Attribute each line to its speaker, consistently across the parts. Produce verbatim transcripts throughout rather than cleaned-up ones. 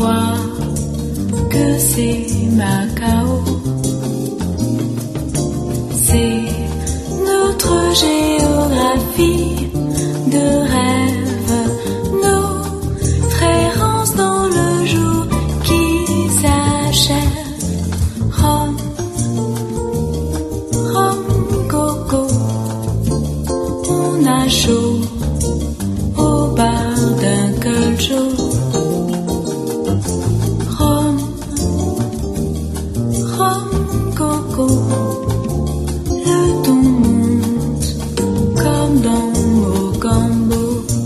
Speaker 1: crois que c'est Macao. C'est notre géographie de rêve, notre errance dans le jour qui s'achève. Rome, Rome, coco, on a chaud au bar d'un culcho. Rome, Rome, coco, le ton monte comme dans Mogambo.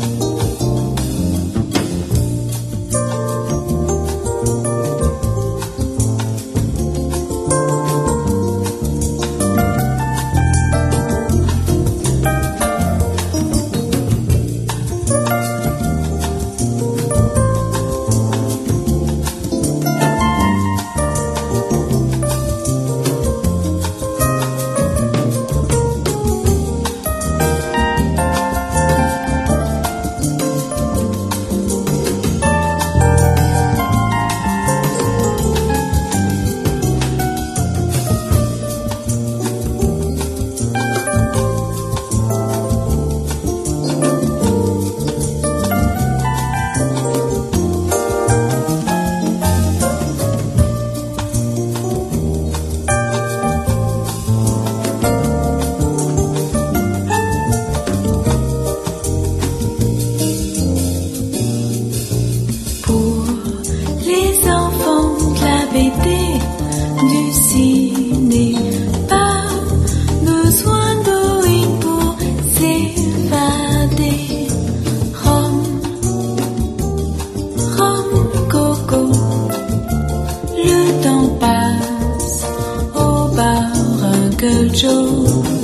Speaker 1: Du ciné, pas besoin d'Oïd pour s'évader. Rome, Rome, coco, le temps passe au bar Uncle Joe.